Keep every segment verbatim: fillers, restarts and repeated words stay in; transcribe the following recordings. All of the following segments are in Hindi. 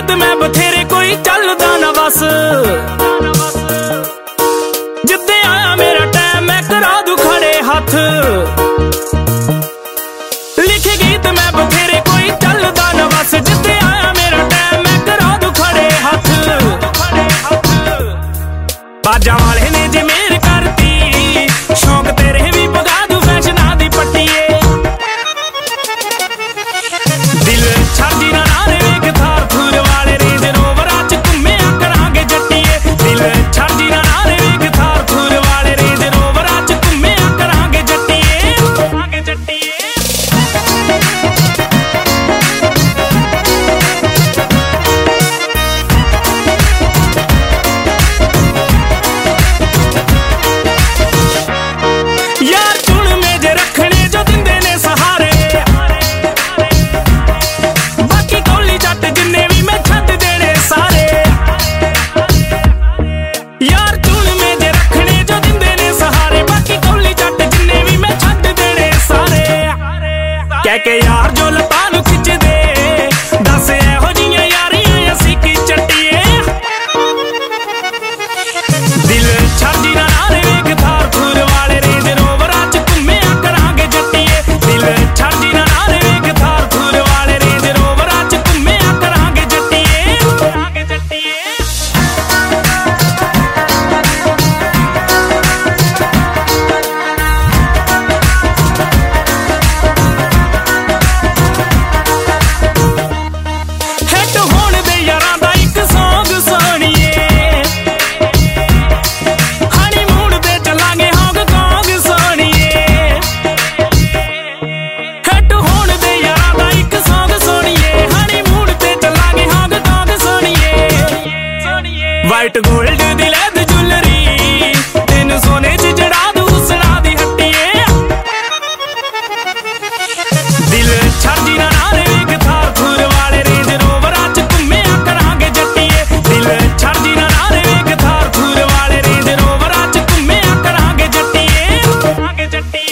गीत मैं बथेरे कोई चलदा ना बस, जिद्दे आया मेरा टाइम मैं करा दूं खड़े हाथ। लिखे गीत मैं बथेरे कोई चलदा ना बस, जिद्दे आया मेरा टाइम मैं करा दूं खड़े हाथ। बाजा वाले ने जे मेर करती शौक तेरे भी पगा दूं फैशना दी पट्टीए। दिल छाजी ना नारे वेख थार थूर वाले रेंज रोवरा च घुम्मिया करांगे जट्टीए। दिल छाजी ना नारे वेख थार थूर वाले रेंज रोवरा च घुम्मिया करांगे जट्टीए, करांगे जट्टीए। कह के यार जो लता नू खिच दे दस एहो जियां यारियां असीं की चट्टीए। दिल छाजी ना नारे वेख थार थूर वाले रेंज रोवरा च घुम्मिया करांगे जट्टीए। दिल छाजी ना नारे वेख थार थूर वाले रेंज रोवरा च घुम्मिया करांगे जट्टीए, करांगे जट्टीए। वाइट गोल्ड दी लैद ज्वेलरी तेन सोने च जड़ा दूं सड़ा दी हट्टीए। दिल छाजी ना नारे वेख थार थूर वाले रेंज रोवरा च घुम्मिया करांगे जट्टीए। दिल छाजी ना नारे वेख थार थूर वाले रेंज रोवरा च घुम्मिया करांगे जट्टीए, करांगे जट्टीए।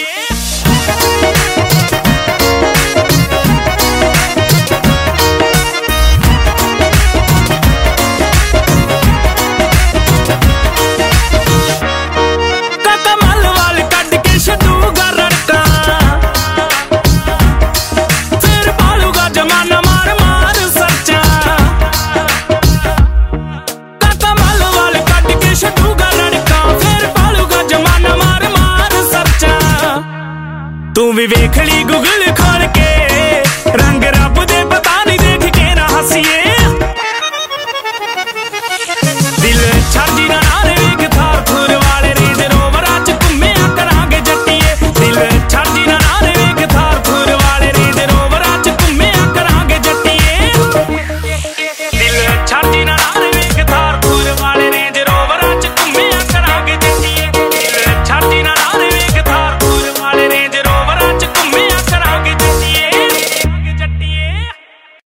तू भी वेख ली गूगल खोल के रंग